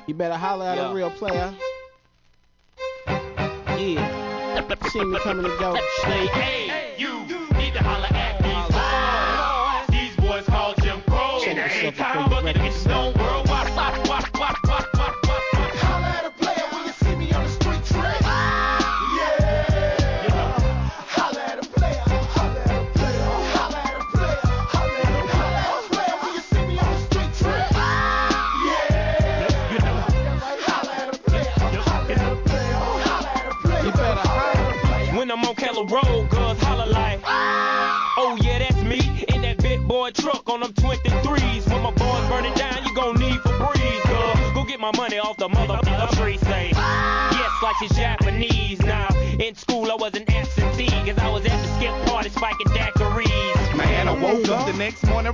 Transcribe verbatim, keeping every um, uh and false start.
You better holler at Yeah. a real player. Yeah. See me coming to go. Say, hey, you need to holler at these boys. These boys call Jim Crow. And there ain't time for it. It's no world. Watch, watch, watch, watch, watch, watch, watch. Holla at a player when you see me on the street trick. Yeah. You know. Holla at a player. Holla at a player. Holla at a player. Holla at a holla at a player when you see me on the street trick. Yeah. You know. Holla at a player. Holla at a player. Holla at a player. You better holler. When I'm on Keller Road, girls holler like, oh yeah, that's me. In that big boy truck on them twenty-threes. When my boys burn it down, you gon' need Febreze, girl. Go get my money off the motherfucker street. Say, yes, like she's Japanese. Now, in school I was an absentee, cause I was at the skip party spiking daiquiris. Man, I woke up the next morning